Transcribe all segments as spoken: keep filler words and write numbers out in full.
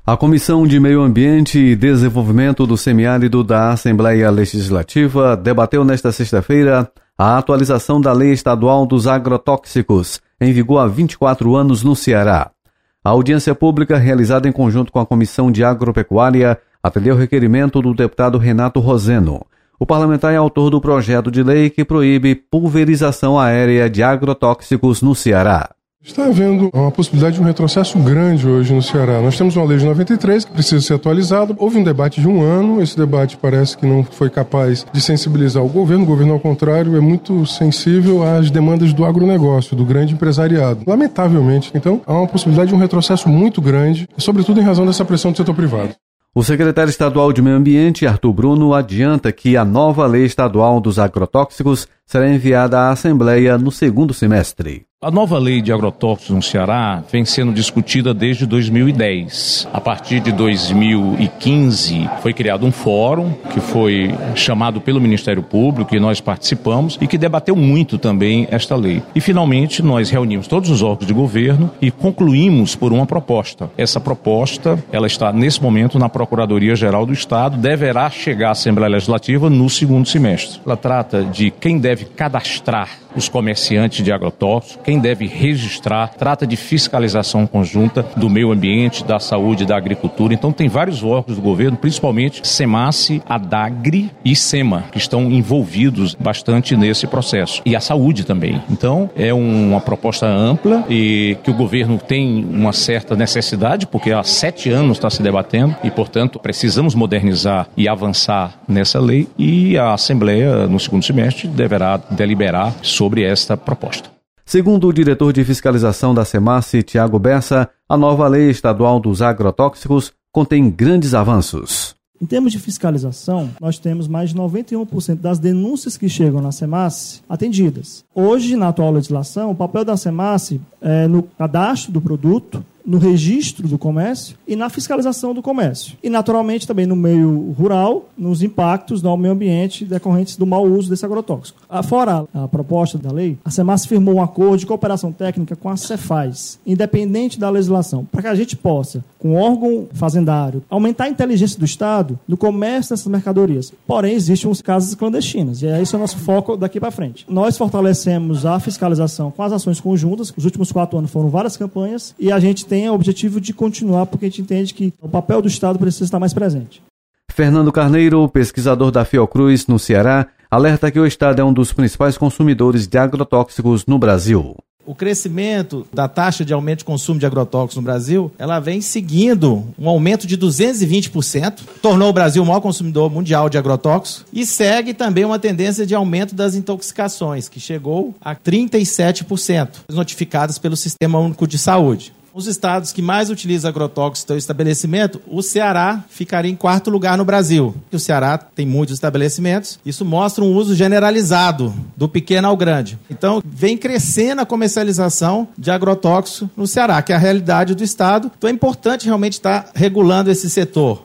A Comissão de Meio Ambiente e Desenvolvimento do Semiárido da Assembleia Legislativa debateu nesta sexta-feira a atualização da Lei Estadual dos Agrotóxicos, em vigor há vinte e quatro anos no Ceará. A audiência pública, realizada em conjunto com a Comissão de Agropecuária, atendeu o requerimento do deputado Renato Roseno. O parlamentar é autor do projeto de lei que proíbe pulverização aérea de agrotóxicos no Ceará. Está havendo uma possibilidade de um retrocesso grande hoje no Ceará. Nós temos uma lei de noventa e três que precisa ser atualizada. Houve um debate de um ano, esse debate parece que não foi capaz de sensibilizar o governo. O governo, ao contrário, é muito sensível às demandas do agronegócio, do grande empresariado. Lamentavelmente, então, há uma possibilidade de um retrocesso muito grande, sobretudo em razão dessa pressão do setor privado. O secretário estadual de Meio Ambiente, Arthur Bruno, adianta que a nova lei estadual dos agrotóxicos será enviada à Assembleia no segundo semestre. A nova lei de agrotóxicos no Ceará vem sendo discutida desde dois mil e dez. A partir de dois mil e quinze foi criado um fórum que foi chamado pelo Ministério Público e nós participamos e que debateu muito também esta lei. E finalmente nós reunimos todos os órgãos de governo e concluímos por uma proposta. Essa proposta, ela está nesse momento na Procuradoria-Geral do Estado, deverá chegar à Assembleia Legislativa no segundo semestre. Ela trata de quem deve cadastrar os comerciantes de agrotóxicos, quem deve registrar, trata de fiscalização conjunta do meio ambiente, da saúde, da agricultura. Então tem vários órgãos do governo, principalmente SEMASSE, ADAGRE e SEMA, que estão envolvidos bastante nesse processo. E a saúde também. Então é uma proposta ampla e que o governo tem uma certa necessidade, porque há sete anos está se debatendo e, portanto, precisamos modernizar e avançar nessa lei e a Assembleia, no segundo semestre, deverá deliberar sobre esta proposta. Segundo o diretor de fiscalização da SEMASSE, Tiago Bessa, a nova lei estadual dos agrotóxicos contém grandes avanços. Em termos de fiscalização, nós temos mais de noventa e um por cento das denúncias que chegam na SEMASSE atendidas. Hoje, na atual legislação, o papel da SEMASSE é no cadastro do produto, no registro do comércio e na fiscalização do comércio. E, naturalmente, também no meio rural, nos impactos no meio ambiente decorrentes do mau uso desse agrotóxico. Fora a proposta da lei, a SEMASSE firmou um acordo de cooperação técnica com a Cefaz, independente da legislação, para que a gente possa, com o órgão fazendário, aumentar a inteligência do Estado no comércio dessas mercadorias. Porém, existem uns casos clandestinas, e esse é o nosso foco daqui para frente. Nós fortalecemos a fiscalização com as ações conjuntas. Os últimos quatro anos foram várias campanhas, e a gente tem o objetivo de continuar, porque a gente entende que o papel do Estado precisa estar mais presente. Fernando Carneiro, pesquisador da Fiocruz no Ceará, alerta que o Estado é um dos principais consumidores de agrotóxicos no Brasil. O crescimento da taxa de aumento de consumo de agrotóxicos no Brasil, ela vem seguindo um aumento de duzentos e vinte por cento, tornou o Brasil o maior consumidor mundial de agrotóxicos e segue também uma tendência de aumento das intoxicações, que chegou a trinta e sete por cento, notificadas pelo Sistema Único de Saúde. Os estados que mais utilizam agrotóxicos no estabelecimento, o Ceará ficaria em quarto lugar no Brasil. O Ceará tem muitos estabelecimentos, isso mostra um uso generalizado, do pequeno ao grande. Então, vem crescendo a comercialização de agrotóxicos no Ceará, que é a realidade do estado. Então, é importante realmente estar regulando esse setor.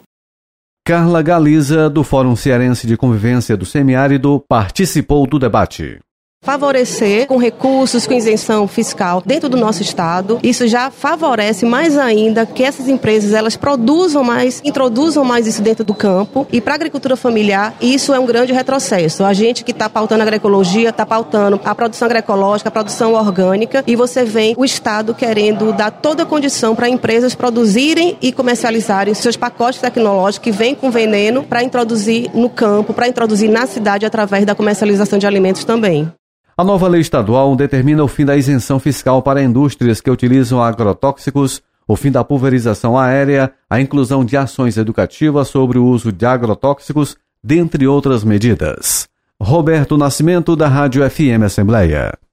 Carla Galiza, do Fórum Cearense de Convivência do Semiárido, participou do debate. Favorecer com recursos, com isenção fiscal dentro do nosso estado, isso já favorece mais ainda que essas empresas elas produzam mais, introduzam mais isso dentro do campo. E para a agricultura familiar, isso é um grande retrocesso. A gente que está pautando a agroecologia, está pautando a produção agroecológica, a produção orgânica, e você vem o estado querendo dar toda a condição para empresas produzirem e comercializarem seus pacotes tecnológicos que vêm com veneno para introduzir no campo, para introduzir na cidade através da comercialização de alimentos também. A nova lei estadual determina o fim da isenção fiscal para indústrias que utilizam agrotóxicos, o fim da pulverização aérea, a inclusão de ações educativas sobre o uso de agrotóxicos, dentre outras medidas. Roberto Nascimento, da Rádio F M Assembleia.